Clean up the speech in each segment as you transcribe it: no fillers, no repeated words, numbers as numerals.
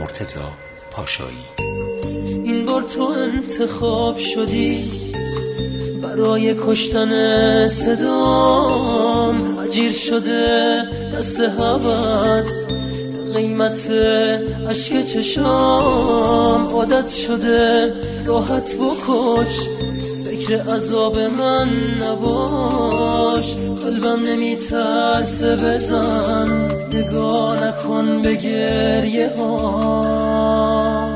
مرتضی پاشایی. این بار تو انتخاب شدی برای کشتن صدام، اجیر شده دست هوس قیمت اشک چشام، عادت شده راحت بکش فکر عذاب من نباش، قلبم نمیترسه بزن نگاه نکن به گریه هاش،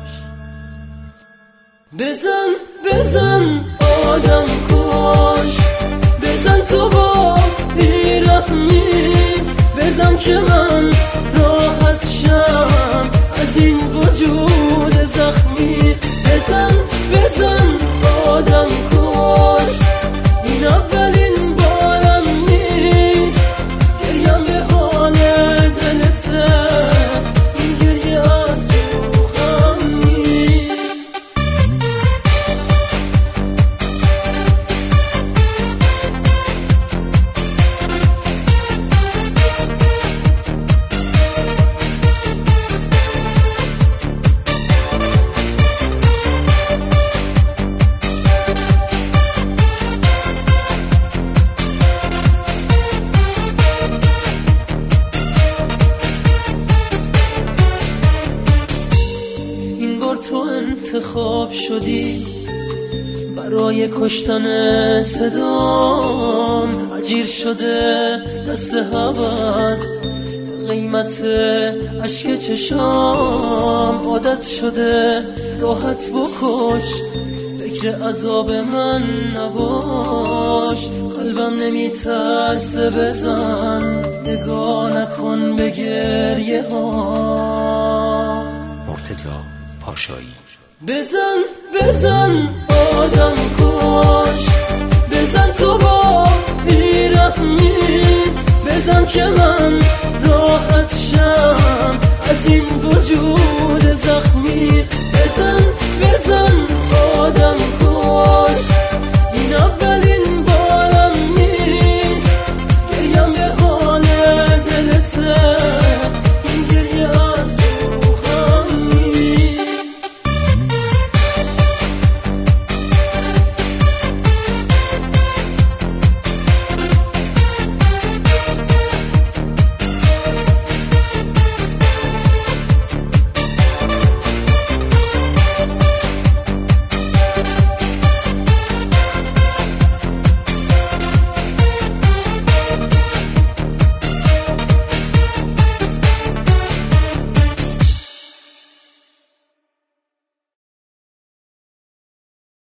بزن بزن آدم کش، بزن تو با بیرحمی، بزن که من راحت شم از این وجود زخمی، بزن بزن آدم کش، این اولین بارم نیست گریم به حال دلته، این گریه از روحم نیست. تو انتخاب شدی برای کشتن صدام، اجیر شده دست هوس قیمت اشک چشام، عادت شده راحت بکش فکر عذاب من نباش، قلبم نمیترسه بزن نگاه نکن به گریه ها. مرتضی پاشایی. بزن بزن آدم کش، بزن تو با بیرحمی، بزن که من راحت شم از این وجود زخمی، بزن